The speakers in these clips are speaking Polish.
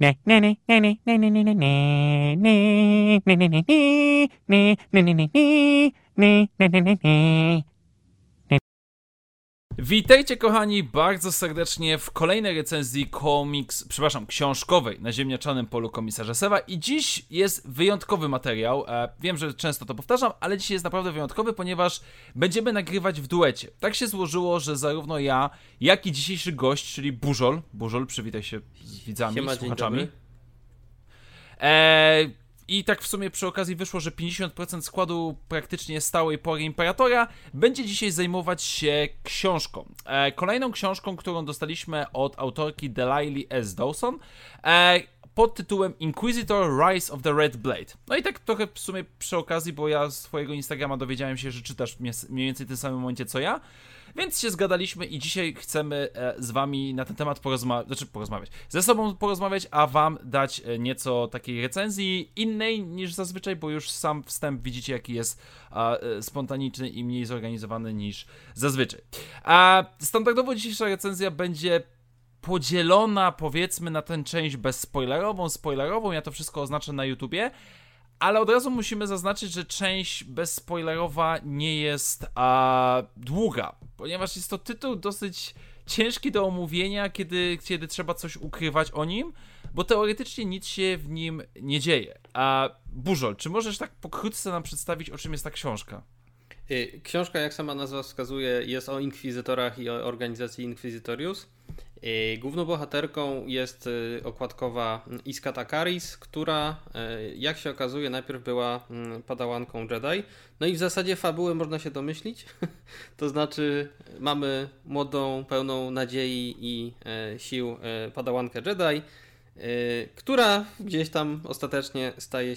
Witajcie kochani bardzo serdecznie w kolejnej recenzji książkowej na ziemniaczanym polu komisarza Sewa i dziś jest wyjątkowy materiał. Wiem, że często to powtarzam, ale dzisiaj jest naprawdę wyjątkowy, ponieważ będziemy nagrywać w duecie. Tak się złożyło, że zarówno ja, jak i dzisiejszy gość, czyli Bużol, przywitaj się z widzami, słuchaczami. I tak w sumie przy okazji wyszło, że 50% składu praktycznie stałej pory Imperatora będzie dzisiaj zajmować się książką. Kolejną książką, którą dostaliśmy od autorki Delilah S. Dawson pod tytułem Inquisitor Rise of the Red Blade. No i tak trochę w sumie przy okazji, bo ja z twojego Instagrama dowiedziałem się, że czytasz mniej więcej w tym samym momencie co ja, więc się zgadaliśmy i dzisiaj chcemy z wami na ten temat ze sobą porozmawiać, a wam dać nieco takiej recenzji innej niż zazwyczaj, bo już sam wstęp widzicie, jaki jest spontaniczny i mniej zorganizowany niż zazwyczaj. Standardowo dzisiejsza recenzja będzie podzielona, powiedzmy, na tę część spoilerową, ja to wszystko oznaczę na YouTubie, ale od razu musimy zaznaczyć, że część bezspoilerowa nie jest długa, ponieważ jest to tytuł dosyć ciężki do omówienia, kiedy trzeba coś ukrywać o nim, bo teoretycznie nic się w nim nie dzieje. Bużol, czy możesz tak pokrótce nam przedstawić, o czym jest ta książka? Książka, jak sama nazwa wskazuje, jest o inkwizytorach i o organizacji Inquisitorius. Główną bohaterką jest okładkowa Iska Takaris, która, jak się okazuje, najpierw była padałanką Jedi. No i w zasadzie fabuły można się domyślić. To znaczy mamy młodą, pełną nadziei i sił padałankę Jedi, która gdzieś tam ostatecznie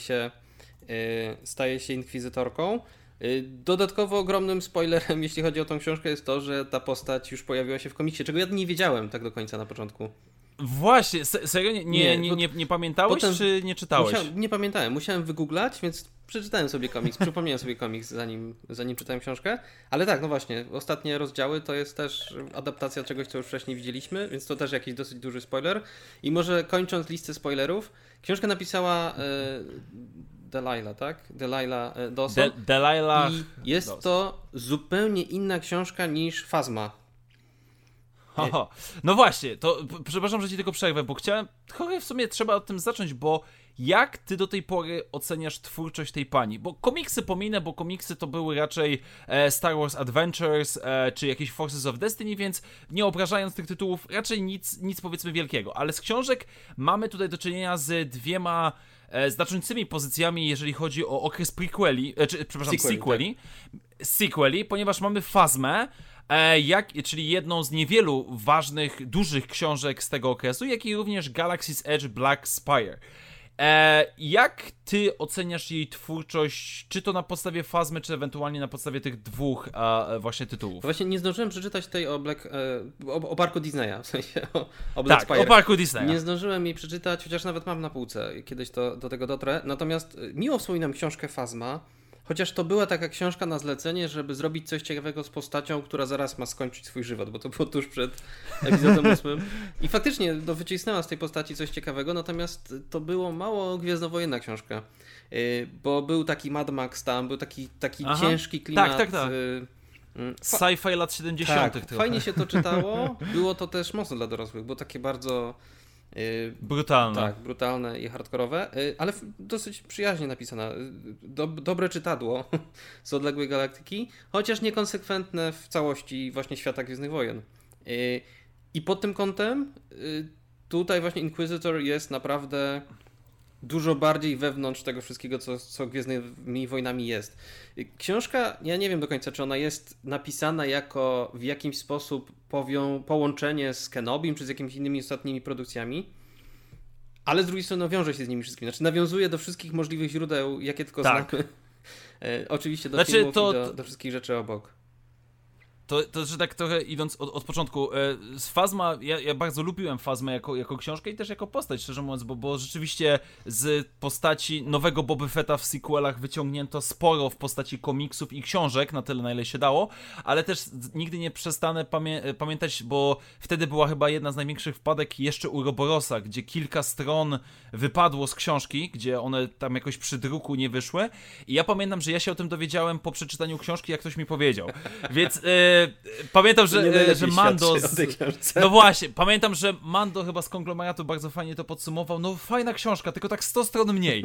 staje się inkwizytorką. Dodatkowo ogromnym spoilerem, jeśli chodzi o tą książkę, jest to, że ta postać już pojawiła się w komiksie, czego ja nie wiedziałem tak do końca na początku. Właśnie, serio? Nie pamiętałeś, czy nie czytałeś? Nie pamiętałem, musiałem wygooglać, więc przeczytałem sobie komiks, przypomniałem sobie komiks zanim czytałem książkę, ale tak, no właśnie, ostatnie rozdziały to jest też adaptacja czegoś, co już wcześniej widzieliśmy, więc to też jakiś dosyć duży spoiler. I może kończąc listę spoilerów, książkę napisała Delilah, tak? Delilah Dawson. Delilah. I jest to zupełnie inna książka niż Phasma. No właśnie, to przepraszam, że ci tylko przerwę, bo w sumie trzeba od tym zacząć, bo jak ty do tej pory oceniasz twórczość tej pani? Bo komiksy pominę, bo komiksy to były raczej Star Wars Adventures, czy jakieś Forces of Destiny, więc nie obrażając tych tytułów, raczej nic powiedzmy wielkiego. Ale z książek mamy tutaj do czynienia z dwiema znaczącymi pozycjami, jeżeli chodzi o okres sequeli, ponieważ mamy Phasmę, czyli jedną z niewielu ważnych, dużych książek z tego okresu, jak i również Galaxy's Edge Black Spire. Jak ty oceniasz jej twórczość, czy to na podstawie Phasmy, czy ewentualnie na podstawie tych dwóch właśnie tytułów? Właśnie nie zdążyłem przeczytać tej o parku Disneya, w sensie o Black Spire. O parku Disneya. Nie zdążyłem jej przeczytać, chociaż nawet mam na półce, kiedyś do tego dotrę. Natomiast miło wspominam książkę Phasma, chociaż to była taka książka na zlecenie, żeby zrobić coś ciekawego z postacią, która zaraz ma skończyć swój żywot, bo to było tuż przed epizodem 8. I faktycznie wycisnęła z tej postaci coś ciekawego, natomiast to było mało gwiezdnowojenna książka. Bo był taki Mad Max tam, był taki ciężki klimat. Tak. Sci-fi lat 70. Tak, fajnie się to czytało. Było to też mocno dla dorosłych, było takie bardzo brutalne. Tak, brutalne i hardkorowe, ale dosyć przyjaźnie napisane. Dobre czytadło z odległej galaktyki, chociaż niekonsekwentne w całości właśnie świata Gwiezdnych Wojen. I pod tym kątem tutaj właśnie Inquisitor jest naprawdę dużo bardziej wewnątrz tego wszystkiego, co Gwiezdnymi Wojnami jest. Książka, ja nie wiem do końca, czy ona jest napisana jako w jakimś sposób połączenie z Kenobim, czy z jakimiś innymi ostatnimi produkcjami, ale z drugiej strony wiąże się z nimi wszystkimi. Znaczy nawiązuje do wszystkich możliwych źródeł, jakie tylko znamy. Oczywiście do filmów i do wszystkich rzeczy obok. To że tak trochę idąc od początku, z Phasma, ja bardzo lubiłem Phasmę jako książkę i też jako postać, szczerze mówiąc, bo rzeczywiście z postaci nowego Boba Fetta w sequelach wyciągnięto sporo w postaci komiksów i książek, na tyle na ile się dało, ale też nigdy nie przestanę pamiętać, bo wtedy była chyba jedna z największych wpadek jeszcze u Roborosa, gdzie kilka stron wypadło z książki, gdzie one tam jakoś przy druku nie wyszły i ja pamiętam, że ja się o tym dowiedziałem po przeczytaniu książki, jak ktoś mi powiedział. Więc pamiętam, że Mando... No właśnie, pamiętam, że Mando chyba z Konglomeratu bardzo fajnie to podsumował. No fajna książka, tylko tak 100 stron mniej.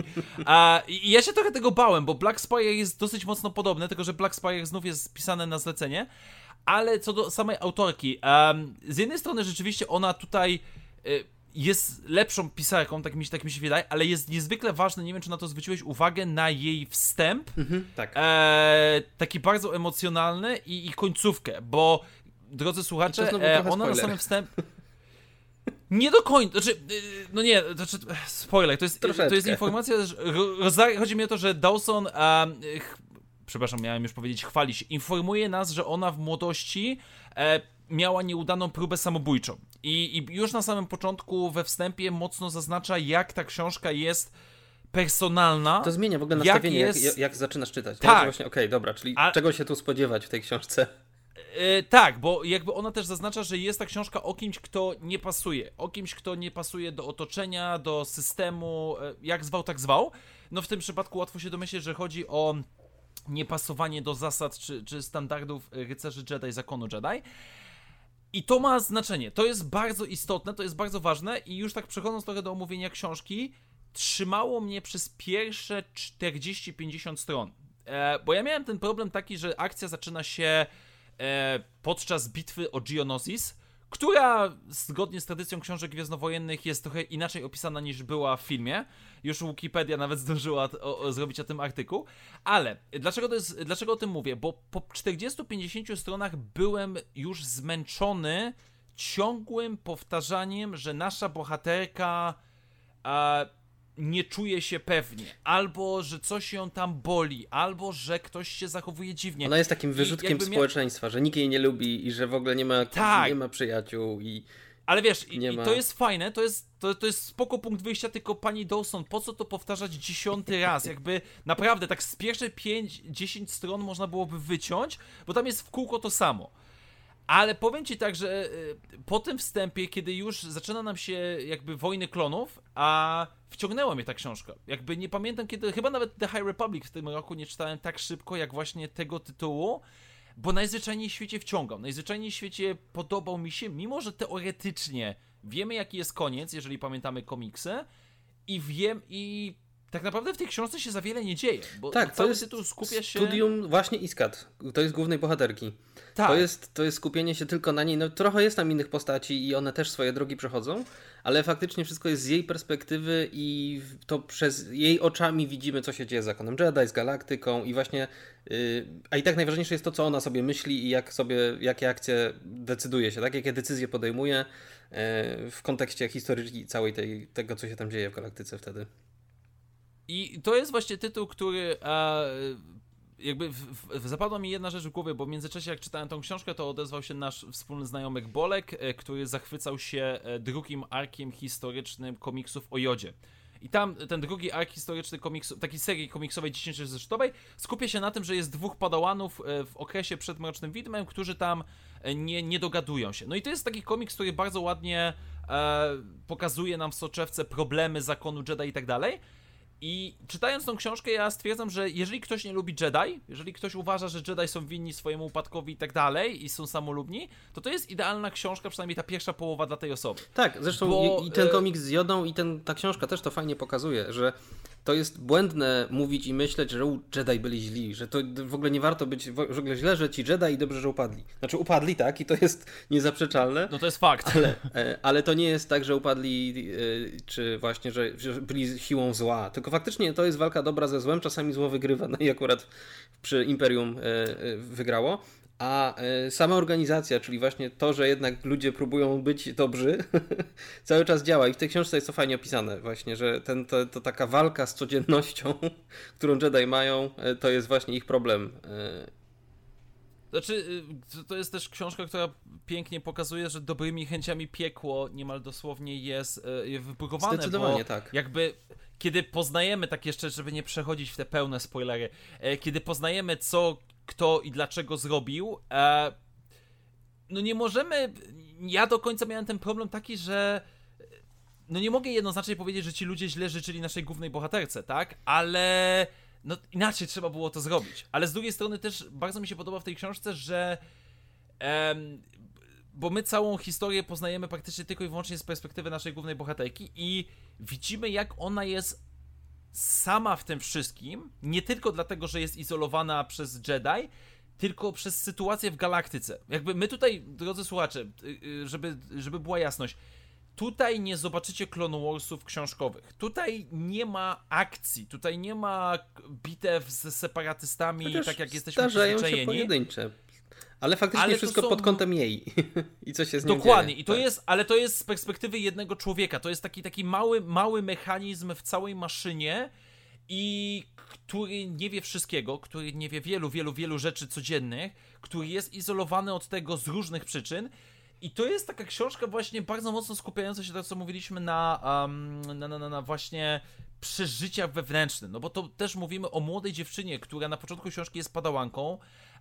I ja się trochę tego bałem, bo Black Spire jest dosyć mocno podobne, tylko że Black Spire znów jest pisane na zlecenie. Ale co do samej autorki, z jednej strony rzeczywiście ona tutaj... jest lepszą pisarką, tak mi się wydaje, ale jest niezwykle ważne, nie wiem, czy na to zwróciłeś uwagę, na jej wstęp, tak. Taki bardzo emocjonalny i końcówkę, bo drodzy słuchacze, ona na samym wstępie... Nie do końca, spoiler, to jest informacja, chodzi mi o to, że Dawson, przepraszam, miałem już powiedzieć, chwali się, informuje nas, że ona w młodości miała nieudaną próbę samobójczą. I już na samym początku we wstępie mocno zaznacza, jak ta książka jest personalna. To zmienia w ogóle nastawienie, jak zaczynasz czytać. Tak. Właśnie, okej, dobra, czyli czego się tu spodziewać w tej książce? Tak, bo jakby ona też zaznacza, że jest ta książka o kimś, kto nie pasuje. O kimś, kto nie pasuje do otoczenia, do systemu, jak zwał, tak zwał. No w tym przypadku łatwo się domyśleć, że chodzi o niepasowanie do zasad czy standardów rycerzy Jedi, zakonu Jedi. I to ma znaczenie. To jest bardzo istotne, to jest bardzo ważne i już tak przechodząc trochę do omówienia książki, trzymało mnie przez pierwsze 40-50 stron. Bo ja miałem ten problem taki, że akcja zaczyna się podczas bitwy o Geonosis, która zgodnie z tradycją książek gwiezdnowojennych jest trochę inaczej opisana niż była w filmie. Już Wikipedia nawet zdążyła zrobić o tym artykuł. Ale dlaczego o tym mówię? Bo po 40-50 stronach byłem już zmęczony ciągłym powtarzaniem, że nasza bohaterka nie czuje się pewnie, albo że coś ją tam boli, albo że ktoś się zachowuje dziwnie. Ona jest takim wyrzutkiem społeczeństwa, że nikt jej nie lubi i że w ogóle nie ma przyjaciół i... Ale wiesz, to jest fajne, to jest spoko punkt wyjścia, tylko pani Dawson, po co to powtarzać 10 raz? Jakby naprawdę tak z pierwsze 5-10 stron można byłoby wyciąć, bo tam jest w kółko to samo. Ale powiem ci tak, że po tym wstępie, kiedy już zaczyna nam się jakby Wojny Klonów, a wciągnęła mnie ta książka. Jakby nie pamiętam kiedy, chyba nawet The High Republic w tym roku nie czytałem tak szybko, jak właśnie tego tytułu, bo najzwyczajniej w świecie wciągał. Najzwyczajniej w świecie podobał mi się, mimo że teoretycznie wiemy jaki jest koniec, jeżeli pamiętamy komiksy, i tak naprawdę w tej książce się za wiele nie dzieje, bo tak, cały tytuł skupia się... Studium właśnie Iskat, to jest głównej bohaterki. Tak. To jest skupienie się tylko na niej, no trochę jest tam innych postaci i one też swoje drogi przechodzą, ale faktycznie wszystko jest z jej perspektywy i to przez jej oczami widzimy, co się dzieje z zakonem Jedi, z galaktyką i właśnie, a i tak najważniejsze jest to, co ona sobie myśli i jakie akcje decyduje się, tak? Jakie decyzje podejmuje w kontekście historyki całej tego, co się tam dzieje w galaktyce wtedy. I to jest właśnie tytuł, który jakby zapadła mi jedna rzecz w głowie, bo w międzyczasie jak czytałem tą książkę, to odezwał się nasz wspólny znajomy Bolek, który zachwycał się drugim arkiem historycznym komiksów o Jodzie. I tam ten drugi ark historyczny takiej serii komiksowej 10-zeszytowej skupia się na tym, że jest dwóch padałanów w okresie przed Mrocznym Widmem, którzy tam nie dogadują się. No i to jest taki komiks, który bardzo ładnie pokazuje nam w soczewce problemy zakonu Jedi i tak dalej. I czytając tą książkę ja stwierdzam, że jeżeli ktoś nie lubi Jedi, jeżeli ktoś uważa, że Jedi są winni swojemu upadkowi i tak dalej i są samolubni, to jest idealna książka, przynajmniej ta pierwsza połowa dla tej osoby. Tak, zresztą i ten komiks z Jodą i ta książka też to fajnie pokazuje, że to jest błędne mówić i myśleć, że Jedi byli źli, że to w ogóle nie warto być w ogóle źle, że ci Jedi i dobrze, że upadli. Znaczy upadli, tak, i to jest niezaprzeczalne. No to jest fakt. Ale to nie jest tak, że upadli, czy właśnie, że byli siłą zła, tylko faktycznie to jest walka dobra ze złem, czasami zło wygrywa, no i akurat przy Imperium wygrało. A sama organizacja, czyli właśnie to, że jednak ludzie próbują być dobrzy, cały czas działa i w tej książce jest to fajnie opisane właśnie, że to taka walka z codziennością, którą Jedi mają, to jest właśnie ich problem. Znaczy, to jest też książka, która pięknie pokazuje, że dobrymi chęciami piekło niemal dosłownie jest wypróbowane, Zdecydowanie bo tak. jakby kiedy poznajemy, tak jeszcze, żeby nie przechodzić w te pełne spoilery, kiedy poznajemy co, kto i dlaczego zrobił, no nie możemy, ja do końca miałem ten problem taki, że no nie mogę jednoznacznie powiedzieć, że ci ludzie źle życzyli naszej głównej bohaterce, tak? Ale no inaczej trzeba było to zrobić. Ale z drugiej strony też bardzo mi się podoba w tej książce, że bo my całą historię poznajemy praktycznie tylko i wyłącznie z perspektywy naszej głównej bohaterki i widzimy, jak ona jest sama w tym wszystkim, nie tylko dlatego, że jest izolowana przez Jedi, tylko przez sytuację w galaktyce. Jakby my tutaj, drodzy słuchacze, żeby była jasność, tutaj nie zobaczycie Clone Warsów książkowych. Tutaj nie ma akcji, tutaj nie ma bitew z separatystami, Chociaż tak jak jesteśmy zdarzają się przyzwyczajeni. pojedyncze. Ale faktycznie Ale to wszystko są- pod kątem jej. I co się z nią Dokładnie, dzieje. i to Tak. jest, ale to jest z perspektywy jednego człowieka. To jest taki mały mechanizm w całej maszynie i który nie wie wszystkiego, który nie wie wielu rzeczy codziennych, który jest izolowany od tego z różnych przyczyn. I to jest taka książka właśnie bardzo mocno skupiająca się, tak co mówiliśmy, na właśnie przeżyciach wewnętrznych. No bo to też mówimy o młodej dziewczynie, która na początku książki jest padałanką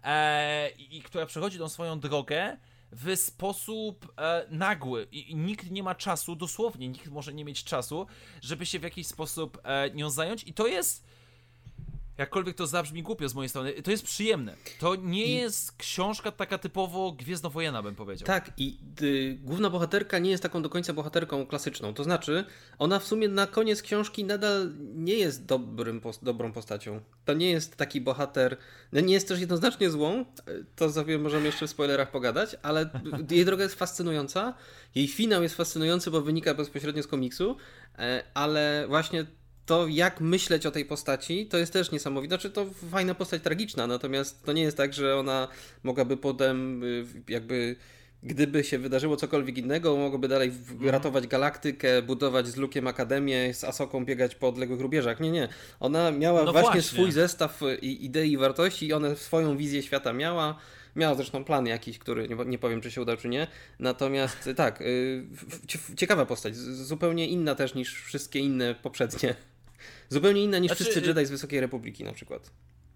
i która przechodzi tą swoją drogę w sposób nagły i nikt nie ma czasu, dosłownie nikt może nie mieć czasu, żeby się w jakiś sposób nią zająć i to jest, jakkolwiek to zabrzmi głupio z mojej strony, to jest przyjemne. To nie jest książka taka typowo gwiezdnowojenna, bym powiedział. Tak, i główna bohaterka nie jest taką do końca bohaterką klasyczną. To znaczy, ona w sumie na koniec książki nadal nie jest dobrą postacią. To nie jest taki bohater, no nie jest też jednoznacznie złą, to sobie możemy jeszcze w spoilerach pogadać, ale jej droga jest fascynująca, jej finał jest fascynujący, bo wynika bezpośrednio z komiksu, ale właśnie to, jak myśleć o tej postaci, to jest też niesamowite. Znaczy, to fajna postać tragiczna, natomiast to nie jest tak, że ona mogłaby potem jakby, gdyby się wydarzyło cokolwiek innego, mogłaby dalej ratować galaktykę, budować z Luke'em akademię, z Asoką biegać po odległych rubieżach. Nie. Ona miała No właśnie właśnie. swój zestaw idei i wartości i ona swoją wizję świata miała. Miała zresztą plan jakiś, który nie powiem, czy się udał, czy nie. Natomiast tak, ciekawa postać, zupełnie inna też niż wszystkie inne poprzednie. Zupełnie inna niż wszyscy Jedi z Wysokiej Republiki na przykład.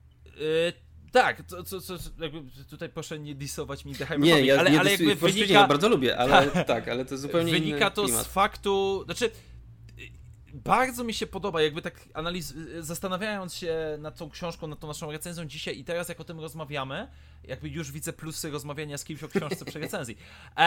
Tak, jakby tutaj proszę nie disować mi The High Nie, Republic, ja ale jakby wynika... ja bardzo lubię, ale tak, ale to zupełnie wynika inny to klimat. z faktu, znaczy bardzo mi się podoba, jakby tak zastanawiając się nad tą książką, nad tą naszą recenzją dzisiaj i teraz jak o tym rozmawiamy, jakby już widzę plusy rozmawiania z kimś o książce przy recenzji.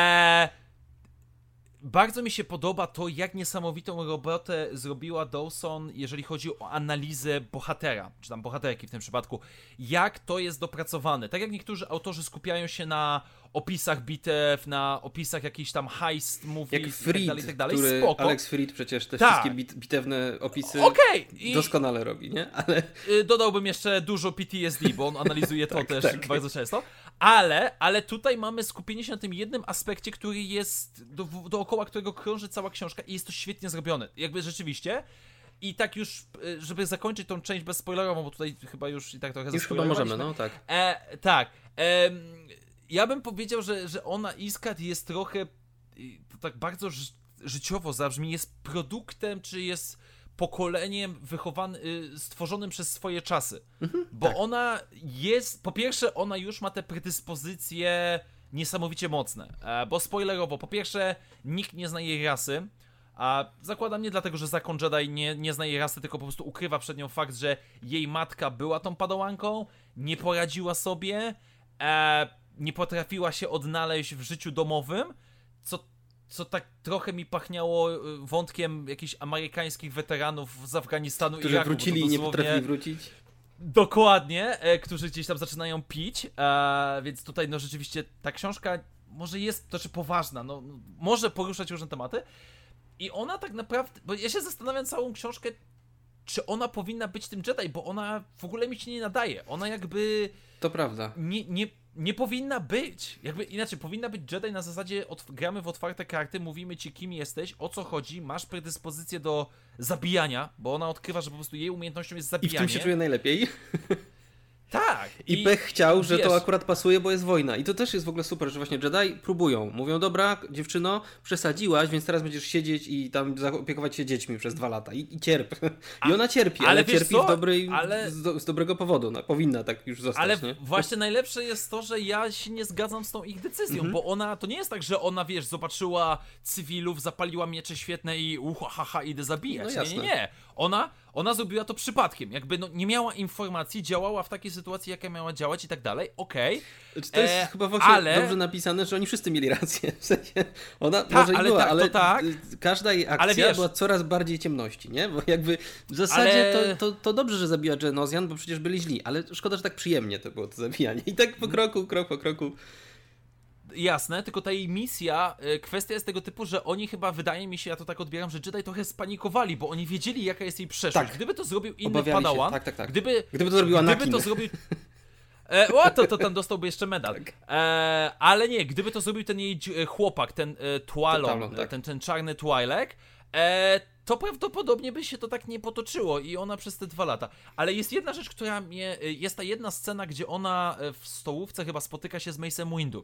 Bardzo mi się podoba to, jak niesamowitą robotę zrobiła Dawson, jeżeli chodzi o analizę bohatera, czy tam bohaterki w tym przypadku. Jak to jest dopracowane. Tak jak niektórzy autorzy skupiają się na opisach bitew, na opisach jakichś tam heist movies Jak Fried, i tak dalej, który spoko. Alex Fried przecież te Tak. wszystkie bitewne opisy Okej. doskonale robi, nie? Ale Dodałbym jeszcze dużo PTSD, bo on analizuje to Tak, też tak. bardzo często. Ale tutaj mamy skupienie się na tym jednym aspekcie, który jest dookoła którego krąży cała książka i jest to świetnie zrobione. Jakby rzeczywiście. I tak już, żeby zakończyć tą część bezspoilerową, bo tutaj chyba już i tak trochę już chyba możemy, no tak. Tak. Ja bym powiedział, że ona, Iskat, jest trochę, to tak bardzo życiowo zabrzmi, jest produktem, czy jest pokoleniem stworzonym przez swoje czasy. Bo tak. ona jest, po pierwsze, ona już ma te predyspozycje niesamowicie mocne. Bo spoilerowo, po pierwsze, nikt nie zna jej rasy. A zakładam nie dlatego, że zakon Jedi nie zna jej rasy, tylko po prostu ukrywa przed nią fakt, że jej matka była tą padałanką, nie poradziła sobie, nie potrafiła się odnaleźć w życiu domowym, co tak trochę mi pachniało wątkiem jakichś amerykańskich weteranów z Afganistanu i Którzy Iraku. wrócili i nie potrafili wrócić. Dokładnie, którzy gdzieś tam zaczynają pić, więc tutaj no rzeczywiście ta książka może jest to poważna, no może poruszać różne tematy i ona tak naprawdę, bo ja się zastanawiam całą książkę, czy ona powinna być tym Jedi, bo ona w ogóle mi się nie nadaje, ona jakby To prawda. nie powinna być, jakby inaczej, powinna być Jedi na zasadzie gramy w otwarte karty, mówimy ci kim jesteś, o co chodzi, masz predyspozycję do zabijania, bo ona odkrywa, że po prostu jej umiejętnością jest I w zabijanie. tym się czuje najlepiej. Tak. I pech chciał, że wiesz, to akurat pasuje, bo jest wojna. I to też jest w ogóle super, że właśnie Jedi próbują. Mówią, dobra, dziewczyno, przesadziłaś, więc teraz będziesz siedzieć i tam zaopiekować się dziećmi przez 2 lata. I cierp. I ona cierpi, ale cierpi z dobrego powodu. No, powinna tak już zostać. Ale nie? właśnie najlepsze jest to, że ja się nie zgadzam z tą ich decyzją, bo ona, to nie jest tak, że ona, wiesz, zobaczyła cywilów, zapaliła miecze świetne i haha, idę zabijać. No nie. Ona zrobiła to przypadkiem. Jakby nie miała informacji, działała w takiej sytuacji, jaka miała działać i tak dalej. Okej. To jest chyba właśnie dobrze napisane, że oni wszyscy mieli rację. W sensie ona może i była, ale każda jej akcja była coraz bardziej ciemności, nie? Bo jakby w zasadzie to dobrze, że zabiła Geonosian, bo przecież byli źli, ale szkoda, że tak przyjemnie to było to zabijanie. I tak po kroku, krok po kroku. Jasne, tylko ta jej misja, kwestia jest tego typu, że oni chyba, wydaje mi się, ja to tak odbieram, że Jedi trochę spanikowali, bo oni wiedzieli, jaka jest jej przeszłość. Tak. Gdyby to zrobił inny Padawan, tak. Gdyby to zrobił Anakin. Gdyby to zrobił... to tam dostałby jeszcze medal. Tak. Ale nie, gdyby to zrobił ten jej chłopak, ten Tualon, ten czarny Twi'lek, to prawdopodobnie by się to tak nie potoczyło i ona przez te 2 lata. Ale jest jedna rzecz, która mnie... Jest ta jedna scena, gdzie ona w stołówce chyba spotyka się z Mace'em Windu.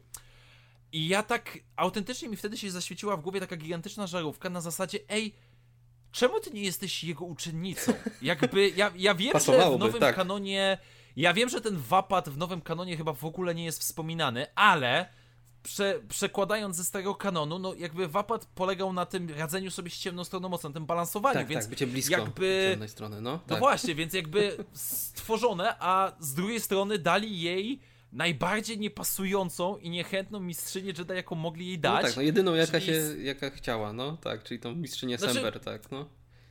I ja tak autentycznie mi wtedy się zaświeciła w głowie taka gigantyczna żarówka na zasadzie, czemu ty nie jesteś jego uczennicą? Jakby, ja wiem, że w nowym kanonie, ja wiem, że ten Wapat w nowym kanonie chyba w ogóle nie jest wspominany, ale przekładając ze starego kanonu, no jakby Wapat polegał na tym radzeniu sobie z ciemną stroną mocy, na tym balansowaniu, więc bycie blisko jakby ciemnej strony, no właśnie, więc jakby stworzone, a z drugiej strony dali jej najbardziej niepasującą i niechętną mistrzynię Jedi, jaką mogli jej dać. No tak, jedyną jaka chciała, no tak, czyli tą mistrzynię Sember, tak, no.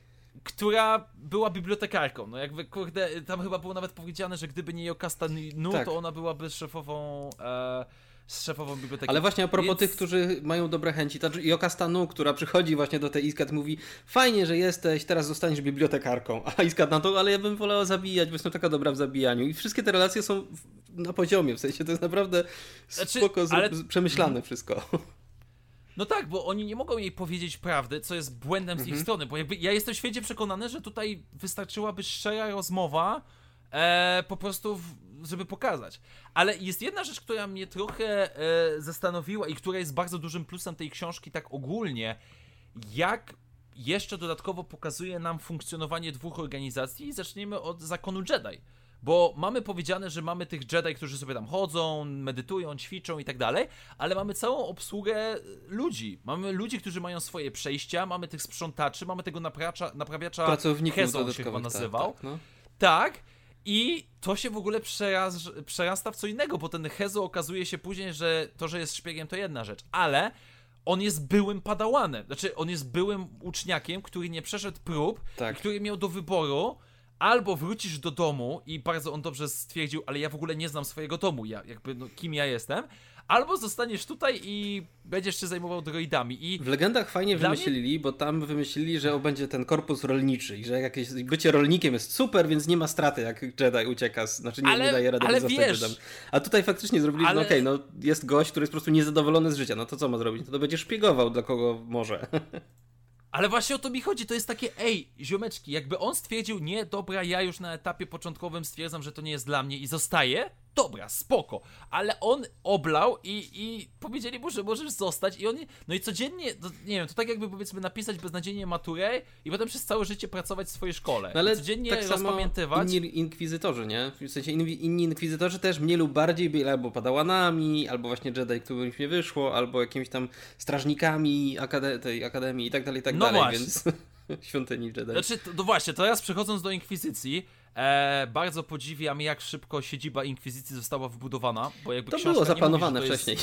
Która była bibliotekarką, no jakby, kurde, tam chyba było nawet powiedziane, że gdyby nie Jocasta Nu, to ona byłaby szefową biblioteki. Ale właśnie a propos tych, którzy mają dobre chęci, ta Jocasta Nu, która przychodzi właśnie do tej Iskat i mówi, fajnie, że jesteś, teraz zostaniesz bibliotekarką, a Iskat na to, ale ja bym wolała zabijać, bo jestem taka dobra w zabijaniu. I wszystkie te relacje są na poziomie, w sensie to jest naprawdę spoko, przemyślane wszystko. No tak, bo oni nie mogą jej powiedzieć prawdy, co jest błędem z ich strony, bo jakby ja jestem święcie przekonany, że tutaj wystarczyłaby szczera rozmowa, po prostu żeby pokazać. Ale jest jedna rzecz, która mnie trochę zastanowiła i która jest bardzo dużym plusem tej książki tak ogólnie, jak jeszcze dodatkowo pokazuje nam funkcjonowanie 2 organizacji i zaczniemy od zakonu Jedi. Bo mamy powiedziane, że mamy tych Jedi, którzy sobie tam chodzą, medytują, ćwiczą i tak dalej, ale mamy całą obsługę ludzi. Mamy ludzi, którzy mają swoje przejścia, mamy tych sprzątaczy, mamy tego naprawiacza Hezo się chyba nazywał. Tak. I to się w ogóle przerasta w co innego, bo ten Hezo okazuje się później, że to, że jest szpiegiem, to jedna rzecz, ale on jest byłym padałanem. Znaczy, on jest byłym uczniakiem, który nie przeszedł prób, i który miał do wyboru albo wrócisz do domu i bardzo on dobrze stwierdził, ale ja w ogóle nie znam swojego domu, kim ja jestem, albo zostaniesz tutaj i będziesz się zajmował droidami. I w Legendach fajnie wymyślili, bo tam wymyślili, że będzie ten korpus rolniczy i że jakieś bycie rolnikiem jest super, więc nie ma straty, jak Jedi ucieka, nie daje rady zostać Jedem. A tutaj faktycznie zrobili, że jest gość, który jest po prostu niezadowolony z życia, no to co ma zrobić? To będzie szpiegował, dla kogo może. Ale właśnie o to mi chodzi, to jest takie, ziomeczki, jakby on stwierdził, nie, dobra, ja już na etapie początkowym stwierdzam, że to nie jest dla mnie i zostaję, dobra, spoko, ale on oblał i powiedzieli mu, że możesz zostać i on, no i codziennie, nie wiem, to tak jakby powiedzmy napisać beznadziejnie maturę i potem przez całe życie pracować w swojej szkole. No ale codziennie tak rozpamiętywać. Inni inkwizytorzy, nie? W sensie inni inkwizytorzy też mniej lub bardziej byli albo padawanami, albo właśnie Jedi, którym nie wyszło, albo jakimiś tam strażnikami tej akademii i tak dalej, więc świątyni Jedi. Znaczy, to właśnie, teraz przechodząc do inkwizycji, bardzo podziwiam, jak szybko siedziba Inkwizycji została wybudowana, bo jakby to było zaplanowane mówi, wcześniej.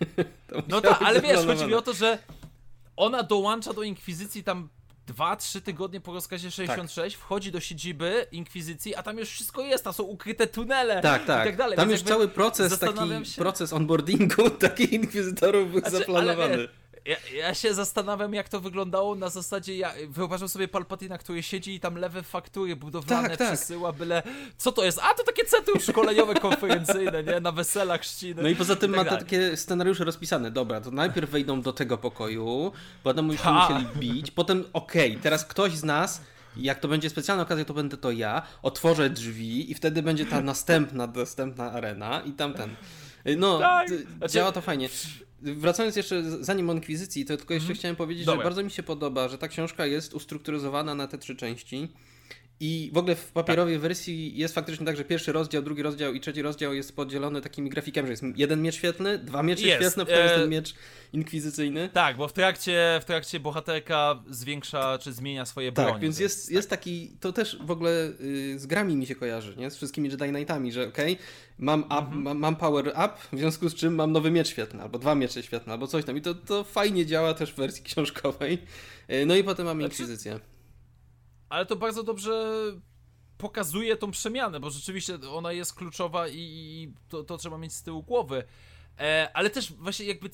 No tak, ale wiesz, chodzi mi o to, że ona dołącza do Inkwizycji tam 2-3 tygodnie po rozkazie 66, wchodzi do siedziby Inkwizycji, a tam już wszystko jest, tam są ukryte tunele i tak dalej. Tam już cały proces, proces onboardingu takich inkwizytorów był zaplanowany. Ja się zastanawiam, jak to wyglądało na zasadzie, wyobrażam sobie Palpatina, który siedzi i tam lewe faktury budowlane przesyła, byle... Co to jest? A, to takie centrum szkoleniowe, konferencyjne, nie? Na weselach, chrzciny. No i poza tym ma takie scenariusze rozpisane. Dobra, to najpierw wejdą do tego pokoju, potem musimy musieli bić, potem teraz ktoś z nas Jak to będzie specjalna okazja, to będę to ja, otworzę drzwi i wtedy będzie ta następna arena i tamten. No, Tak. Działa to fajnie. Wracając jeszcze, zanim o Inkwizycji, to tylko jeszcze chciałem powiedzieć, że bardzo mi się podoba, że ta książka jest ustrukturyzowana na te 3 części. I w ogóle w papierowej wersji jest faktycznie tak, że pierwszy rozdział, drugi rozdział i trzeci rozdział jest podzielony takimi grafikami, że jest jeden miecz świetlny, 2 miecze świetlne, potem jest ten miecz inkwizycyjny. Tak, bo w trakcie bohaterka zwiększa czy zmienia swoje bronie. Tak, więc jest taki, to też w ogóle z grami mi się kojarzy, nie? Z wszystkimi Jedi Knightami, że mam power up, w związku z czym mam nowy miecz świetlny, albo 2 miecze świetlne, albo coś tam. I to fajnie działa też w wersji książkowej. No i potem mamy inkwizycję. Ale to bardzo dobrze pokazuje tą przemianę, bo rzeczywiście ona jest kluczowa i to trzeba mieć z tyłu głowy. Ale też właśnie jakby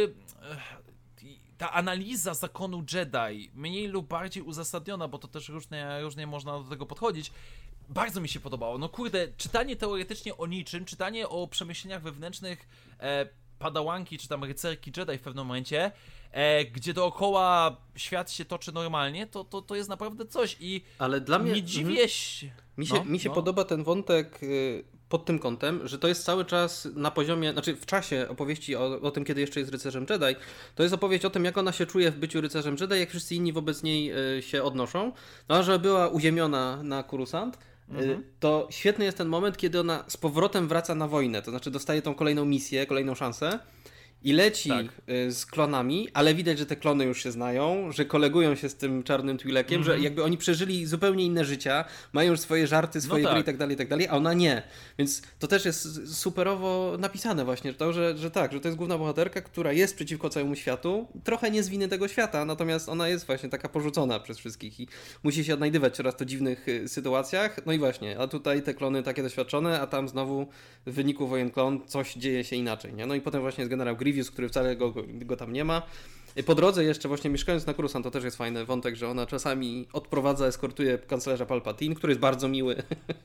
ta analiza zakonu Jedi, mniej lub bardziej uzasadniona, bo to też różnie można do tego podchodzić, bardzo mi się podobało. No kurde, czytanie teoretycznie o niczym, czytanie o przemyśleniach wewnętrznych padałanki czy tam rycerki Jedi w pewnym momencie, gdzie dookoła świat się toczy normalnie, to jest naprawdę coś i ale dla mnie nie dziwię się. Mi się podoba ten wątek pod tym kątem, że to jest cały czas na poziomie, znaczy w czasie opowieści o tym, kiedy jeszcze jest rycerzem Jedi, to jest opowieść o tym, jak ona się czuje w byciu rycerzem Jedi, jak wszyscy inni wobec niej się odnoszą. No a że była uziemiona na Coruscant, to świetny jest ten moment, kiedy ona z powrotem wraca na wojnę, to znaczy dostaje tą kolejną misję, kolejną szansę i leci z klonami, ale widać, że te klony już się znają, że kolegują się z tym czarnym Twi'lekiem, że jakby oni przeżyli zupełnie inne życia, mają już swoje żarty, swoje gry i tak dalej, a ona nie. Więc to też jest superowo napisane właśnie, że to jest główna bohaterka, która jest przeciwko całemu światu, trochę nie z winy tego świata, natomiast ona jest właśnie taka porzucona przez wszystkich i musi się odnajdywać coraz to dziwnych sytuacjach. No i właśnie, a tutaj te klony takie doświadczone, a tam znowu w wyniku wojen klon coś dzieje się inaczej, nie? No i potem właśnie jest generał Grievous, który wcale go tam nie ma. Po drodze jeszcze właśnie mieszkając na Coruscant, to też jest fajny wątek, że ona czasami odprowadza, eskortuje kanclerza Palpatine, który jest bardzo miły.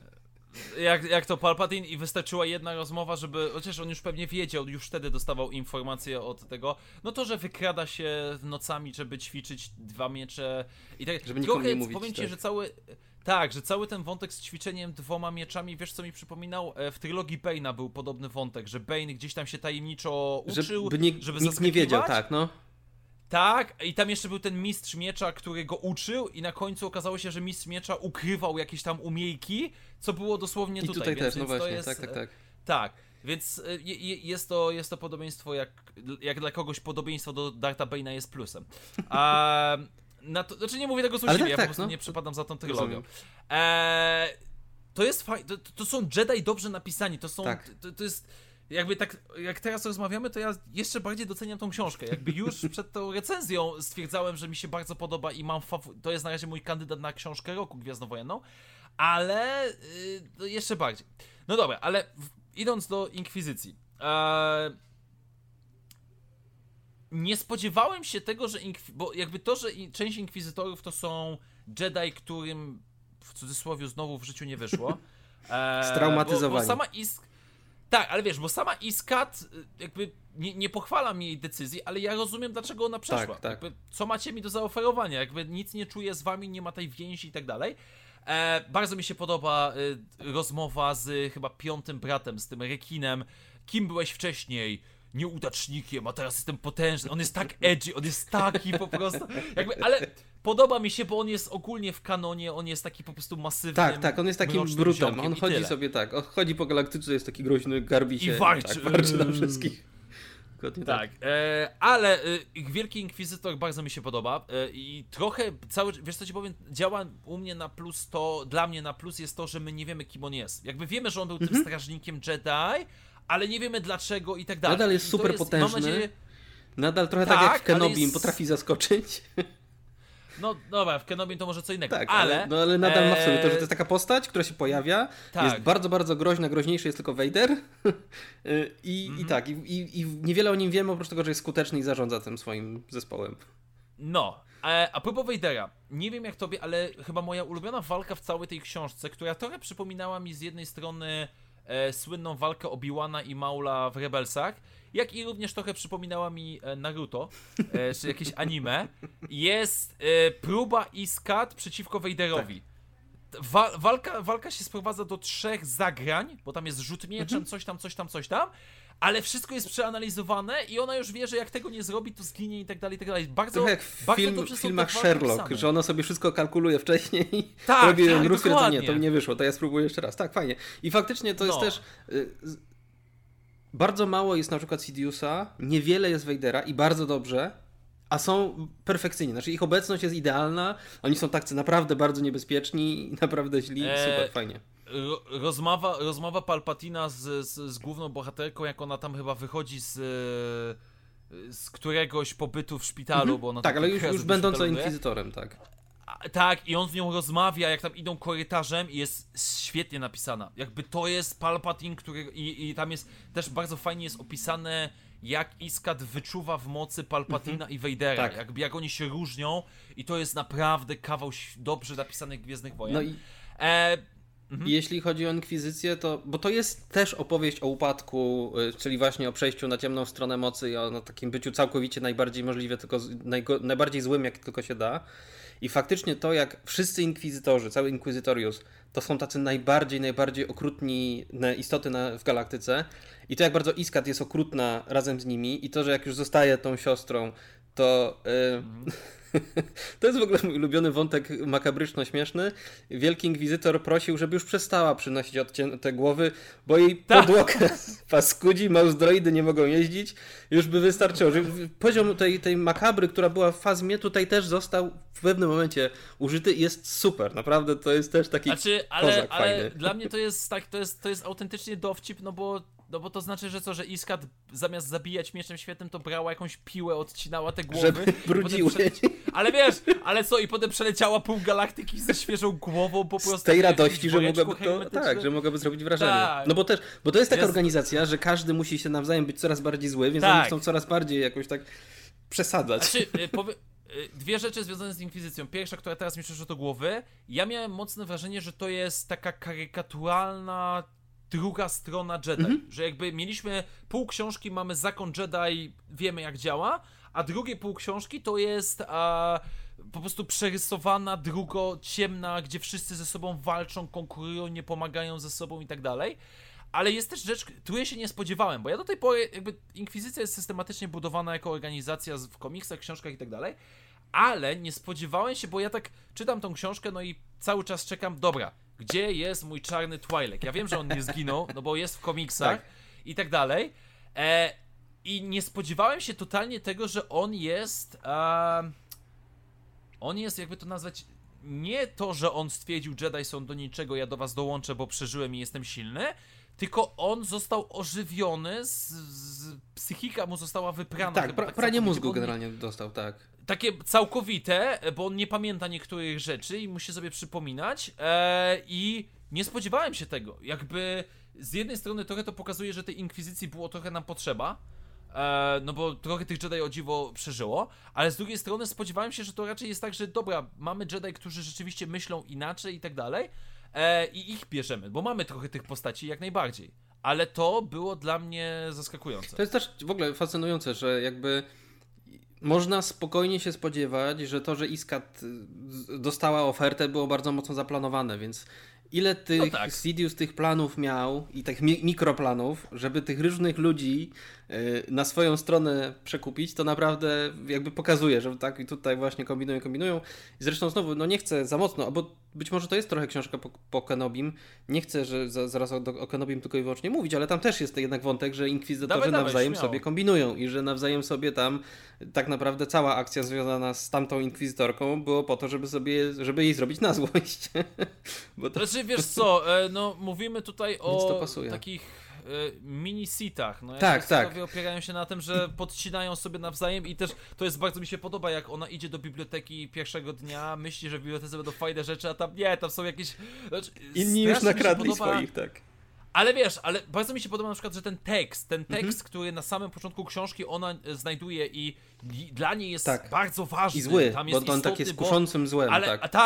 Jak to Palpatine i wystarczyła jedna rozmowa, żeby, chociaż on już pewnie wiedział, już wtedy dostawał informacje od tego, no to, że wykrada się nocami, żeby ćwiczyć 2 miecze i tak. Żeby nikomu nie mówić. Powiem ci, tak. że cały ten wątek z ćwiczeniem 2 mieczami, wiesz co mi przypominał? W trylogii Bane'a był podobny wątek, że Bane gdzieś tam się tajemniczo uczył, żeby nikt nie wiedział, tak, no. Tak, i tam jeszcze był ten mistrz miecza, który go uczył i na końcu okazało się, że mistrz miecza ukrywał jakieś tam umiejki, co było dosłownie I tutaj. Więc no właśnie, to jest, tak. Tak, więc jest to podobieństwo, jak dla kogoś podobieństwo do Dartha Bane'a jest plusem. Znaczy nie mówię tego złośliwie, ja po prostu nie przepadam za tą trylogią. To jest fajne, to są Jedi dobrze napisani, to jest... Jakby tak, jak teraz rozmawiamy, to ja jeszcze bardziej doceniam tą książkę. Jakby już przed tą recenzją stwierdzałem, że mi się bardzo podoba i to jest na razie mój kandydat na książkę roku gwiezdnowojenną, ale jeszcze bardziej. No dobra, ale idąc do Inkwizycji. Nie spodziewałem się tego, że bo jakby to, że część Inkwizytorów to są Jedi, którym w cudzysłowie znowu w życiu nie wyszło. Straumatyzowani. Bo sama Tak, ale wiesz, bo sama Iskat jakby nie pochwalam jej decyzji, ale ja rozumiem, dlaczego ona przeszła. Tak. Jakby, co macie mi do zaoferowania? Jakby nic nie czuję z wami, nie ma tej więzi i tak dalej. Bardzo mi się podoba rozmowa z chyba 5. bratem, z tym rekinem. Kim byłeś wcześniej? Nieudacznikiem, a teraz jestem potężny. On jest tak edgy, on jest taki po prostu. Jakby, ale podoba mi się, bo on jest ogólnie w kanonie, on jest taki po prostu masywny. Tak, on jest takim brutem. On chodzi sobie tak, on chodzi po galaktyce, jest taki groźny, garbi się. I walczy. Walczy na wszystkich. Tak, ale Wielki Inkwizytor bardzo mi się podoba i trochę wiesz co ci powiem, działa u mnie na plus dla mnie na plus jest to, że my nie wiemy, kim on jest. Jakby wiemy, że on był tym strażnikiem Jedi, ale nie wiemy dlaczego i tak dalej. Nadal jest super potężny. Nadal trochę tak jak w Kenobim potrafi zaskoczyć. No dobra, w Kenobim to może co innego, tak, ale nadal ma w sobie to, że to jest taka postać, która się pojawia, jest bardzo, bardzo groźna, groźniejszy jest tylko Vader i niewiele o nim wiemy, oprócz tego, że jest skuteczny i zarządza tym swoim zespołem. No, a propos Vadera, nie wiem jak tobie, ale chyba moja ulubiona walka w całej tej książce, która trochę przypominała mi z jednej strony słynną walkę Obi-Wana i Maula w Rebelsach, jak i również trochę przypominała mi Naruto, czy jakieś anime, jest próba Iskat przeciwko Vaderowi. Walka się sprowadza do 3 zagrań, bo tam jest rzut mieczem, coś tam, ale wszystko jest przeanalizowane i ona już wie, że jak tego nie zrobi, to zginie i tak dalej, i tak dalej. Bardzo, jak w dobrze filmach są Sherlock, napisane. że ona sobie wszystko kalkuluje wcześniej, Tak, robi tak, mrówkę, to dokładnie. nie, to nie wyszło, to ja spróbuję jeszcze raz. Tak, fajnie. I faktycznie to jest też... bardzo mało jest na przykład Sidiousa, niewiele jest Vadera i bardzo dobrze, a są perfekcyjni. Znaczy ich obecność jest idealna, oni są tacy naprawdę bardzo niebezpieczni i naprawdę źli, super, fajnie. Rozmowa Palpatina z główną bohaterką, jak ona tam chyba wychodzi z któregoś pobytu w szpitalu, bo ona tak, ale już będąco szpitaluje. inkwizytorem, tak. Tak, i on z nią rozmawia, jak tam idą korytarzem i jest świetnie napisana. Jakby to jest Palpatine, który... I tam jest też bardzo fajnie jest opisane, jak Iskat wyczuwa w mocy Palpatina i Vadera. Tak. Jakby jak oni się różnią i to jest naprawdę kawał dobrze napisanych Gwiezdnych Wojen. No i jeśli chodzi o Inkwizycję, to... Bo to jest też opowieść o upadku, czyli właśnie o przejściu na ciemną stronę mocy i o takim byciu całkowicie najbardziej możliwie, tylko najbardziej złym, jak tylko się da. I faktycznie to, jak wszyscy inkwizytorzy, cały Inquisitorius, to są tacy najbardziej okrutni istoty w galaktyce. I to, jak bardzo Iskat jest okrutna razem z nimi i to, że jak już zostaje tą siostrą, to... To jest w ogóle mój ulubiony wątek makabryczno-śmieszny. Wielki Inkwizytor prosił, żeby już przestała przynosić odcięte głowy, bo jej podłoga paskudzi, mausdroidy nie mogą jeździć. Już by wystarczyło. Że poziom tej makabry, która była w Fazmie, tutaj też został w pewnym momencie użyty i jest super. Naprawdę to jest też taki kozak ale fajny. dla mnie to jest tak, to jest autentycznie dowcip, no bo to znaczy, że co, że Iskat zamiast zabijać mieczem świetnym, to brała jakąś piłę, odcinała te głowy. Żeby brudziły. Ale wiesz, ale co, i potem przeleciała pół galaktyki ze świeżą głową po prostu. Z tej radości, że mogłaby zrobić wrażenie. Tak. No bo to jest taka organizacja, że każdy musi się nawzajem być coraz bardziej zły, więc oni chcą coraz bardziej jakoś tak przesadzać. Znaczy, dwie rzeczy związane z Inkwizycją. Pierwsza, która teraz mi przyszła do głowy, ja miałem mocne wrażenie, że to jest taka karykaturalna druga strona Jedi, że jakby mieliśmy pół książki, mamy zakon Jedi, wiemy jak działa, a drugie pół książki to jest po prostu przerysowana, ciemna, gdzie wszyscy ze sobą walczą, konkurują, nie pomagają ze sobą i tak dalej. Ale jest też rzecz, której się nie spodziewałem, bo ja do tej pory jakby Inkwizycja jest systematycznie budowana jako organizacja w komiksach, książkach i tak dalej, ale nie spodziewałem się, bo ja tak czytam tą książkę, no i cały czas czekam, dobra, gdzie jest mój czarny Twi'lek? Ja wiem, że on nie zginął, no bo jest w komiksach i tak dalej. I nie spodziewałem się totalnie tego, że on jest, jakby to nazwać, nie to, że on stwierdził, Jedi są do niczego, ja do was dołączę, bo przeżyłem i jestem silny, tylko on został ożywiony, psychika mu została wyprana. Tak, pranie mózgu generalnie dostał, tak. Takie całkowite, bo on nie pamięta niektórych rzeczy i musi sobie przypominać i nie spodziewałem się tego. Jakby z jednej strony trochę to pokazuje, że tej Inkwizycji było trochę nam potrzeba, no bo trochę tych Jedi o dziwo przeżyło, ale z drugiej strony spodziewałem się, że to raczej jest tak, że dobra, mamy Jedi, którzy rzeczywiście myślą inaczej i tak dalej i ich bierzemy, bo mamy trochę tych postaci jak najbardziej. Ale to było dla mnie zaskakujące. To jest też w ogóle fascynujące, że jakby można spokojnie się spodziewać, że to, że Iskat dostała ofertę, było bardzo mocno zaplanowane, więc ile tych Sidious tych planów miał i tych mikroplanów, żeby tych różnych ludzi na swoją stronę przekupić, to naprawdę jakby pokazuje, że tak i tutaj właśnie kombinują. I zresztą znowu, no nie chcę za mocno, bo być może to jest trochę książka po Kenobim. Nie chcę, że zaraz o Kenobim tylko i wyłącznie mówić, ale tam też jest jednak wątek, że inkwizytorzy nawzajem sobie kombinują i że nawzajem sobie tam tak naprawdę cała akcja związana z tamtą inkwizytorką było po to, żeby jej zrobić na złość. Bo to... Znaczy, wiesz co, no mówimy tutaj o takich mini-sitach. No, tak. Opierają się na tym, że podcinają sobie nawzajem i też to jest bardzo mi się podoba, jak ona idzie do biblioteki pierwszego dnia, myśli, że w bibliotece będą fajne rzeczy, a tam nie, tam są jakieś... Znaczy, inni już nakradli swoich, tak. Ale wiesz, ale bardzo mi się podoba na przykład, że ten tekst, który na samym początku książki ona znajduje i dla niej jest bardzo ważny. I zły, tam jest bo on tak jest kuszącym złem, ale, tak.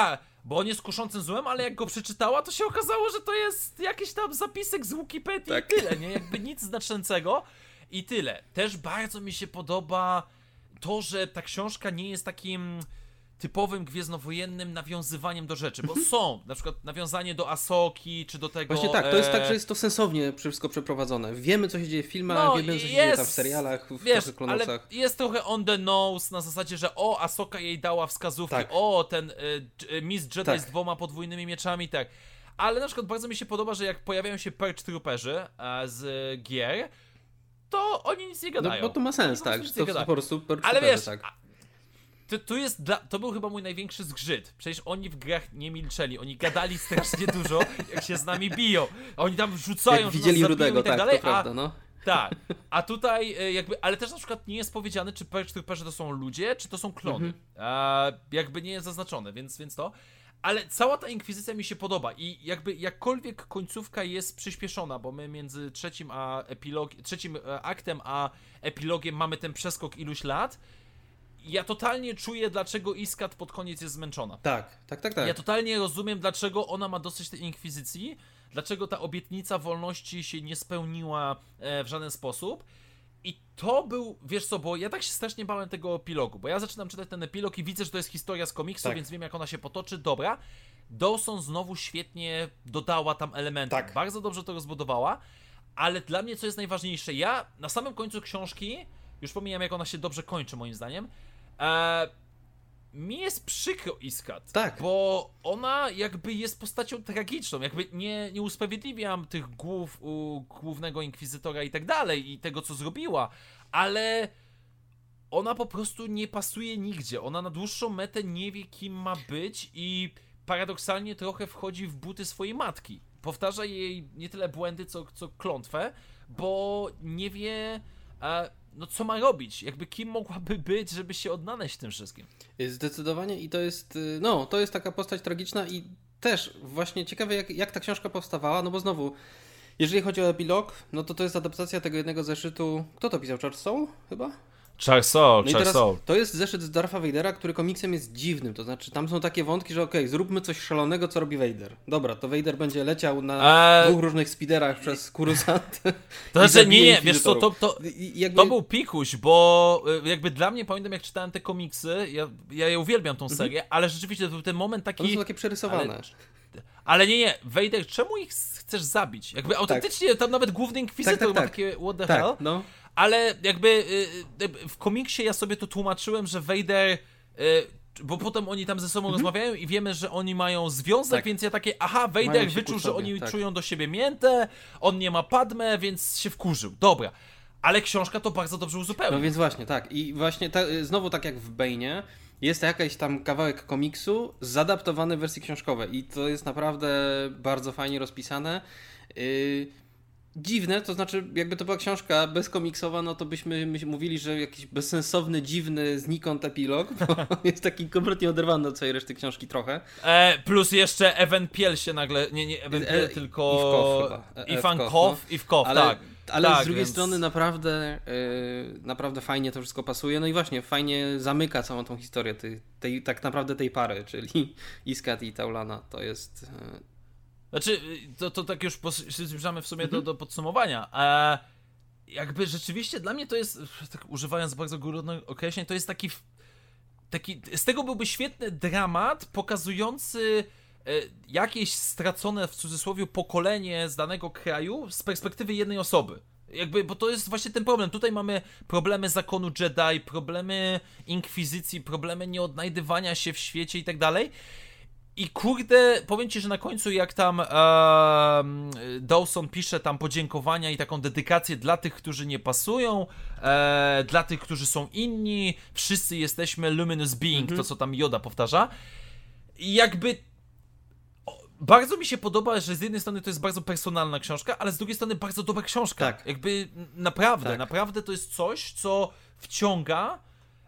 bo on jest kuszącym złem, ale jak go przeczytała, to się okazało, że to jest jakiś tam zapisek z Wikipedii i tyle, nie? Jakby nic znaczącego i tyle. Też bardzo mi się podoba to, że ta książka nie jest takim typowym gwiezdnowojennym nawiązywaniem do rzeczy, bo są na przykład nawiązanie do Asoki, czy do tego... Właśnie tak, to jest tak, że jest to sensownie wszystko przeprowadzone. Wiemy, co się dzieje w filmach, wiemy, co się dzieje tam w serialach, w Klonusach. Ale jest trochę on the nose na zasadzie, że Asoka jej dała wskazówki, tak. ten Miss Jedi z 2 podwójnymi mieczami, tak. Ale na przykład bardzo mi się podoba, że jak pojawiają się Purge Trooperzy z gier, to oni nic nie gadają. No bo to ma sens, tak, to po prostu Purge ale wiesz, tak. To był chyba mój największy zgrzyt. Przecież oni w grach nie milczeli, oni gadali strasznie dużo, jak się z nami biją. Oni tam wrzucają, jak widzieli Rudego, i tak dalej, to prawda, no. Tak, a tutaj jakby, ale też na przykład nie jest powiedziane, czy Purge Trooperzy to są ludzie, czy to są klony. Jakby nie jest zaznaczone, więc to. Ale cała ta inkwizycja mi się podoba i jakby jakkolwiek końcówka jest przyspieszona, bo my między trzecim aktem a epilogiem mamy ten przeskok iluś lat. Ja totalnie czuję, dlaczego Iskat pod koniec jest zmęczona. Tak. Ja totalnie rozumiem, dlaczego ona ma dosyć tej inkwizycji, dlaczego ta obietnica wolności się nie spełniła w żaden sposób. I to był, wiesz co, bo ja tak się strasznie bałem tego epilogu, bo ja zaczynam czytać ten epilog i widzę, że to jest historia z komiksu, więc wiem, jak ona się potoczy. Dobra, Dawson znowu świetnie dodała tam elementy, bardzo dobrze to rozbudowała, ale dla mnie co jest najważniejsze, ja na samym końcu książki, już pomijam, jak ona się dobrze kończy moim zdaniem, mi jest przykro Iskat, bo ona jakby jest postacią tragiczną, jakby nie usprawiedliwiam tych głównego inkwizytora i tak dalej i tego, co zrobiła, ale ona po prostu nie pasuje nigdzie, ona na dłuższą metę nie wie, kim ma być i paradoksalnie trochę wchodzi w buty swojej matki. Powtarza jej nie tyle błędy, co klątwę, bo nie wie... co ma robić? Jakby kim mogłaby być, żeby się odnaleźć w tym wszystkim? Zdecydowanie i to jest taka postać tragiczna i też właśnie ciekawe jak ta książka powstawała, no bo znowu, jeżeli chodzi o epilog, no to jest adaptacja tego jednego zeszytu, kto to pisał? Charles Soule chyba? Charles Soule. To jest zeszyt z Dartha Vadera, który komiksem jest dziwnym, to znaczy tam są takie wątki, że zróbmy coś szalonego, co robi Vader. Dobra, to Vader będzie leciał na 2 różnych speederach przez Coruscant. To znaczy, nie, wiesz co, to był pikuś, bo jakby dla mnie, pamiętam jak czytałem te komiksy, ja uwielbiam tą serię, ale rzeczywiście to był ten moment taki... One są takie przerysowane. Ale nie, Vader, czemu ich chcesz zabić? Jakby autentycznie tam nawet główny inkwizytor ma takie what the hell. No. Ale jakby w komiksie ja sobie to tłumaczyłem, że Vader, bo potem oni tam ze sobą rozmawiają i wiemy, że oni mają związek, więc ja takie, Vader wyczuł, że oni czują do siebie miętę, on nie ma Padmę, więc się wkurzył. Dobra. Ale książka to bardzo dobrze uzupełnia. No więc właśnie, tak. I właśnie znowu tak jak w Bane'ie, jest jakiś tam kawałek komiksu zadaptowany w wersji książkowej i to jest naprawdę bardzo fajnie rozpisane. Dziwne, to znaczy jakby to była książka bezkomiksowa, no to byśmy mówili, że jakiś bezsensowny, dziwny, znikąd epilog, bo jest taki kompletnie oderwany od całej reszty książki trochę. Plus jeszcze Evan Piel się nagle, nie Evan Piel, tylko Ivkow, tak. Ale z drugiej strony naprawdę fajnie to wszystko pasuje, no i właśnie fajnie zamyka całą tą historię tak naprawdę tej pary, czyli Iskat i Taulana, to jest... Znaczy, to tak już zbliżamy w sumie do podsumowania. Jakby rzeczywiście dla mnie to jest, tak używając bardzo górnych określeń, to jest taki... Z tego byłby świetny dramat pokazujący jakieś stracone w cudzysłowie pokolenie z danego kraju z perspektywy jednej osoby. Jakby, bo to jest właśnie ten problem. Tutaj mamy problemy zakonu Jedi, problemy inkwizycji, problemy nieodnajdywania się w świecie i tak dalej. I kurde, powiem ci, że na końcu jak tam Dawson pisze tam podziękowania i taką dedykację dla tych, którzy nie pasują, dla tych, którzy są inni, wszyscy jesteśmy luminous being, to co tam Yoda powtarza. I jakby bardzo mi się podoba, że z jednej strony to jest bardzo personalna książka, ale z drugiej strony bardzo dobra książka. Tak. Jakby naprawdę to jest coś, co wciąga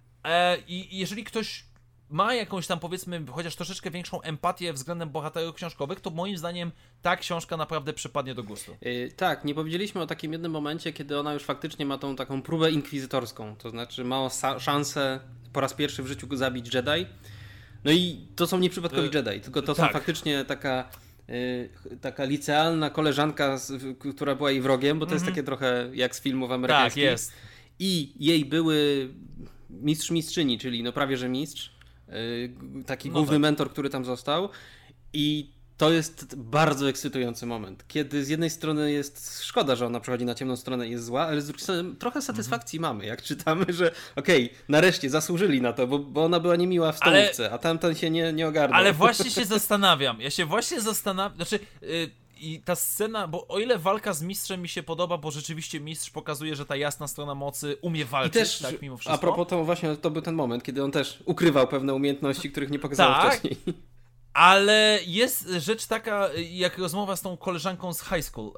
i jeżeli ktoś ma jakąś tam, powiedzmy, chociaż troszeczkę większą empatię względem bohaterów książkowych, to moim zdaniem ta książka naprawdę przypadnie do gustu. Tak, nie powiedzieliśmy o takim jednym momencie, kiedy ona już faktycznie ma tą taką próbę inkwizytorską, to znaczy ma szansę po raz pierwszy w życiu zabić Jedi. No i to są nieprzypadkowi Jedi, tylko to są tak. faktycznie taka licealna koleżanka, która była jej wrogiem, bo to jest takie trochę jak z filmów amerykańskich. Tak, jest. I jej były mistrzyni, czyli no prawie że mistrz, taki główny mentor, który tam został. I to jest bardzo ekscytujący moment, kiedy z jednej strony jest szkoda, że ona przechodzi na ciemną stronę i jest zła, ale z drugiej strony trochę satysfakcji mamy, jak czytamy, że okej, nareszcie zasłużyli na to, bo ona była niemiła w stołówce, a tamten się nie ogarnął. Ale właśnie się zastanawiam, znaczy... I ta scena, bo o ile walka z mistrzem mi się podoba, bo rzeczywiście mistrz pokazuje, że ta jasna strona mocy umie walczyć, i też, tak, mimo wszystko. A propos to właśnie, to był ten moment, kiedy on też ukrywał pewne umiejętności, których nie pokazał wcześniej. Ale jest rzecz taka, jak rozmowa z tą koleżanką z high school.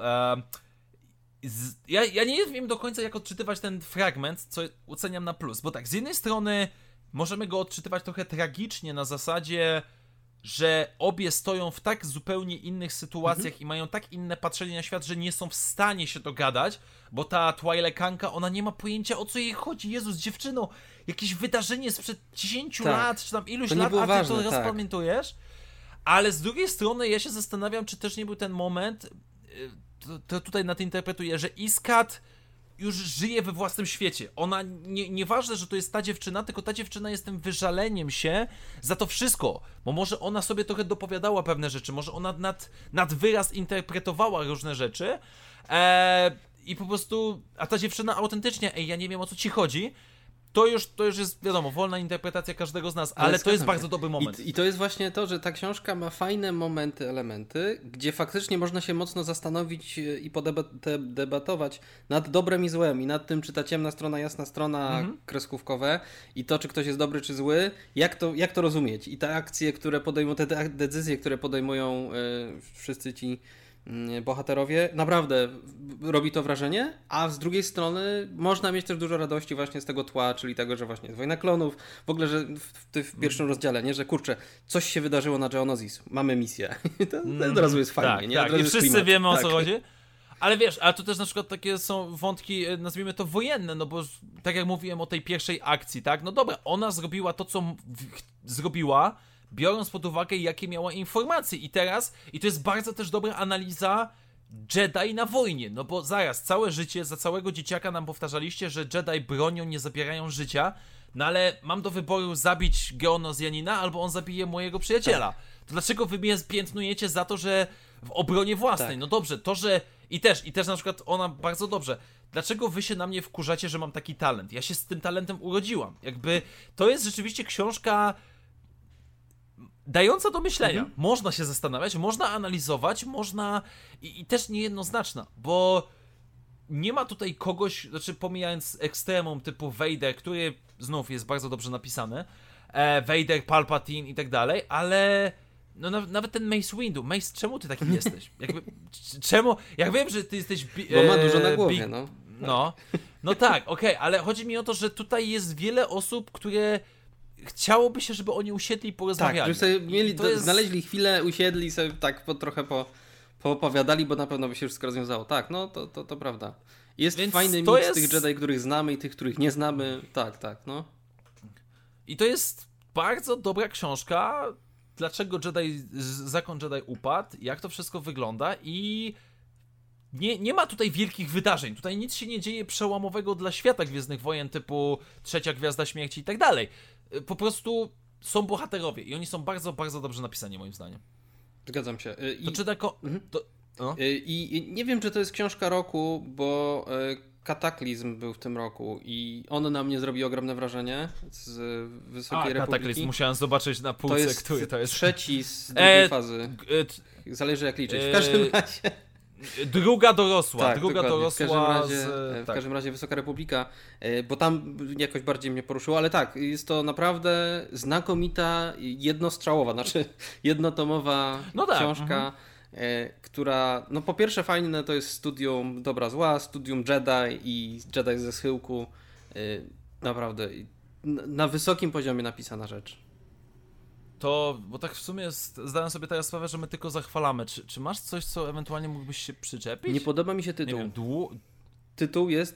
Ja nie wiem do końca, jak odczytywać ten fragment, co oceniam na plus, bo tak, z jednej strony możemy go odczytywać trochę tragicznie na zasadzie, że obie stoją w tak zupełnie innych sytuacjach i mają tak inne patrzenie na świat, że nie są w stanie się dogadać, bo ta Twi'lekanka, ona nie ma pojęcia, o co jej chodzi. Jezus, dziewczyno, jakieś wydarzenie sprzed 10 lat, czy tam iluś lat, a ty ważne, to rozpamiętujesz? Ale z drugiej strony ja się zastanawiam, czy też nie był ten moment, to tutaj nadinterpretuję, że Iskat już żyje we własnym świecie. Ona, nieważne, że to jest ta dziewczyna, tylko ta dziewczyna jest tym wyżaleniem się za to wszystko, bo może ona sobie trochę dopowiadała pewne rzeczy, może ona nad wyraz interpretowała różne rzeczy i po prostu, a ta dziewczyna autentycznie, ja nie wiem, o co ci chodzi. To już jest, wiadomo, wolna interpretacja każdego z nas, ale to jest bardzo dobry moment. I to jest właśnie to, że ta książka ma fajne momenty, elementy, gdzie faktycznie można się mocno zastanowić i podebatować nad dobrem i złem, i nad tym, czy ta ciemna strona, jasna strona, kreskówkowe, i to, czy ktoś jest dobry, czy zły, jak to rozumieć. I te akcje, które podejmują, te decyzje, które podejmują wszyscy ci bohaterowie, naprawdę robi to wrażenie, a z drugiej strony można mieć też dużo radości właśnie z tego tła, czyli tego, że właśnie jest Wojna Klonów, w ogóle, że w pierwszym rozdziale, nie, że kurczę, coś się wydarzyło na Geonosis, mamy misję. To od razu jest fajnie, tak, nie? Tak, i wszyscy wiemy, o co chodzi. Ale wiesz, ale to też na przykład takie są wątki, nazwijmy to wojenne, no bo tak jak mówiłem o tej pierwszej akcji, tak, no dobra, ona zrobiła to, co zrobiła, biorąc pod uwagę, jakie miała informacje. I to jest bardzo też dobra analiza Jedi na wojnie, no bo zaraz, całe życie, za całego dzieciaka nam powtarzaliście, że Jedi bronią, nie zabierają życia, no ale mam do wyboru zabić Geonosianina, albo on zabije mojego przyjaciela. To dlaczego wy mnie piętnujecie za to, że w obronie własnej? No dobrze, to, że... I też na przykład ona bardzo dobrze. Dlaczego wy się na mnie wkurzacie, że mam taki talent? Ja się z tym talentem urodziłam. Jakby to jest rzeczywiście książka dająca do myślenia. Można się zastanawiać, można analizować, można... I też niejednoznaczna, bo nie ma tutaj kogoś, znaczy pomijając ekstremum typu Vader, który znów jest bardzo dobrze napisany, Vader, Palpatine i tak dalej, ale no nawet ten Mace Windu. Mace, czemu ty taki jesteś? Czemu? Jak wiem, że ty jesteś... Bo ma dużo na głowie, No tak, okej, ale chodzi mi o to, że tutaj jest wiele osób, które chciałoby się, żeby oni usiedli i porozmawiali. Tak, żeby sobie znaleźli chwilę, usiedli sobie tak trochę poopowiadali, bo na pewno by się wszystko rozwiązało. Tak, no to prawda. Jest więc fajny miks tych Jedi, których znamy i tych, których nie znamy. Tak, no. I to jest bardzo dobra książka, dlaczego Zakon Jedi upadł, jak to wszystko wygląda i nie ma tutaj wielkich wydarzeń. Tutaj nic się nie dzieje przełomowego dla świata Gwiezdnych Wojen, typu Trzecia Gwiazda Śmierci i tak dalej. Po prostu są bohaterowie i oni są bardzo, bardzo dobrze napisani, moim zdaniem. Zgadzam się. I nie wiem, czy to jest książka roku, bo Kataklizm był w tym roku i on na mnie zrobił ogromne wrażenie z Wysokiej Republiki. Kataklizm, musiałem zobaczyć na półce, który to jest. Trzeci z drugiej fazy. Zależy jak liczyć. W każdym razie... Druga dorosła. Tak, druga dorosła. W każdym razie Wysoka Republika, bo tam jakoś bardziej mnie poruszyło, ale tak, jest to naprawdę znakomita, jednostrzałowa, znaczy jednotomowa książka, która, no po pierwsze fajne to jest studium dobra zła, studium Jedi i Jedi ze schyłku, naprawdę na wysokim poziomie napisana rzecz. To, bo tak w sumie zdałem sobie teraz sprawę, że my tylko zachwalamy. Czy masz coś, co ewentualnie mógłbyś się przyczepić? Nie podoba mi się tytuł. Nie wiem, tytuł jest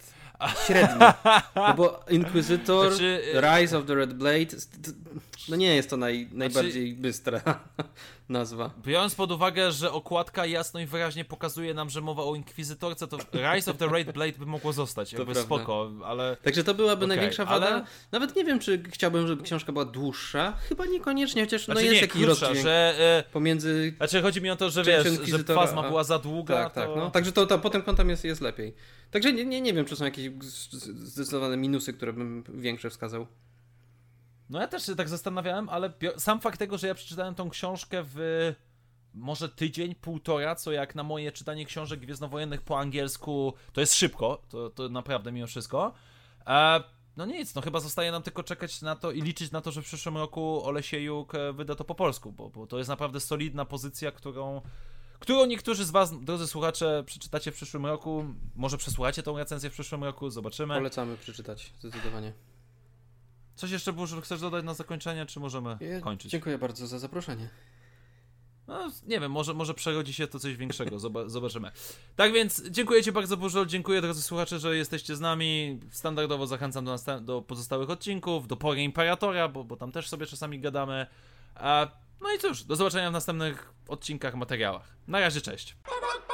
średni. No bo Inquisitor, Znaczy, Rise of the Red Blade, no nie jest to najbardziej bystra nazwa. Biorąc pod uwagę, że okładka jasno i wyraźnie pokazuje nam, że mowa o Inkwizytorce, to Rise of the Red Blade by mogło zostać, jakby spoko, ale... Także to byłaby największa wada. ale... Nawet nie wiem, czy chciałbym, żeby książka była dłuższa. Chyba niekoniecznie, chociaż znaczy, jest nie, jakiś krótsza, rozdźwięk że... pomiędzy... Znaczy chodzi mi o to, że wiesz, że Phasma była za długa, tak, no. Także to pod tym kątem jest lepiej. Także nie wiem, czy są jakieś zdecydowane minusy, które bym większe wskazał. No ja też się tak zastanawiałem, ale sam fakt tego, że ja przeczytałem tą książkę w może tydzień, półtora, co jak na moje czytanie książek gwiezdnowojennych po angielsku, to jest szybko, to naprawdę mimo wszystko. No nic, no chyba zostaje nam tylko czekać na to i liczyć na to, że w przyszłym roku Olesiejuk wyda to po polsku, bo to jest naprawdę solidna pozycja, którą niektórzy z was, drodzy słuchacze, przeczytacie w przyszłym roku. Może przesłuchacie tą recenzję w przyszłym roku, zobaczymy. Polecamy przeczytać, zdecydowanie. Coś jeszcze, Burzul, chcesz dodać na zakończenie, czy możemy kończyć? Dziękuję bardzo za zaproszenie. No, nie wiem, może przerodzi się to coś większego, zobaczymy. Tak więc, dziękuję ci bardzo, Burzol, dziękuję, drodzy słuchacze, że jesteście z nami. Standardowo zachęcam do pozostałych odcinków, do Pory Imperatora, bo tam też sobie czasami gadamy. No i cóż, do zobaczenia w następnych odcinkach, materiałach. Na razie, cześć.